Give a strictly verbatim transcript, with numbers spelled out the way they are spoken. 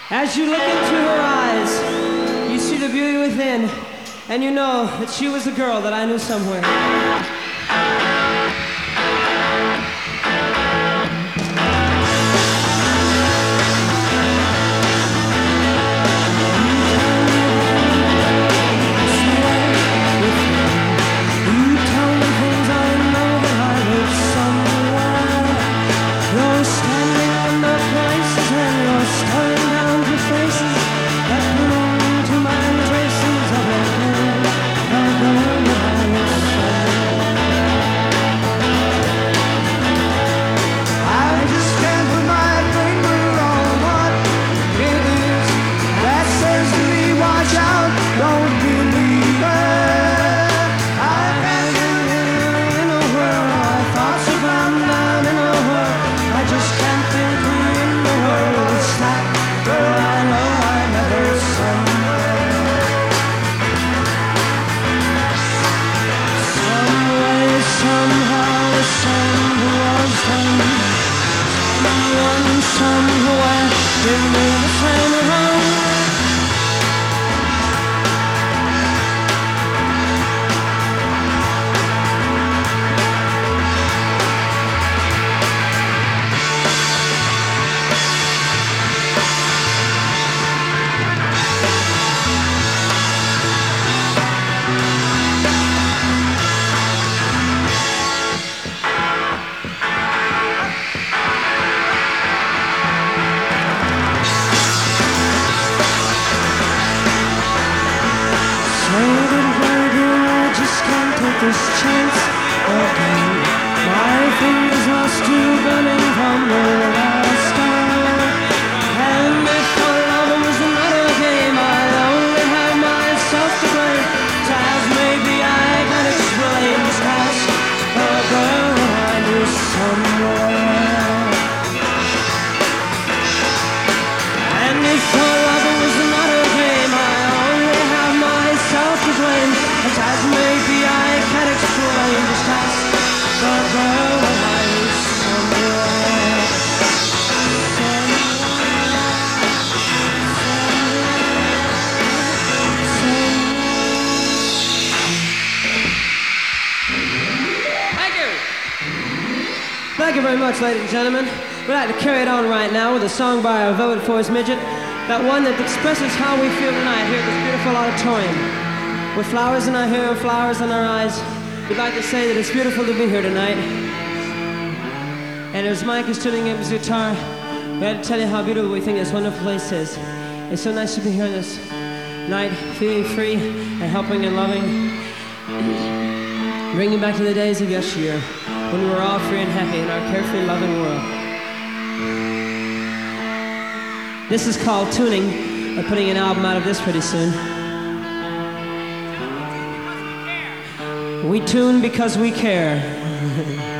As you look into her eyes, you see the beauty within, and you know that she was a girl that I knew somewhere. Somewhere, give me the same home. This chance again. My fingers are still burning from the last star. And if our love was another game, I'd only have myself to blame. So as maybe I can explain, just ask a girl I knew somewhere. And if our love was another game, I only have myself to blame. As as maybe I can explain, just ask the girl I knew somewhere. Thank you. Thank you very much, ladies and gentlemen. We'd like to carry it on right now with a song by our Velvet Force Midget, that one that expresses how we feel tonight here at this beautiful auditorium. With flowers in our hair and flowers in our eyes, we'd like to say that it's beautiful to be here tonight. And as Mike is tuning in his guitar, we had to tell you how beautiful we think this wonderful place is. It's so nice to be here this night, feeling free and helping and loving, bringing back to the days of yesteryear, when we were all free and happy in our carefree, loving world. This is called Tuning. We're putting an album out of this pretty soon. We tune because we care.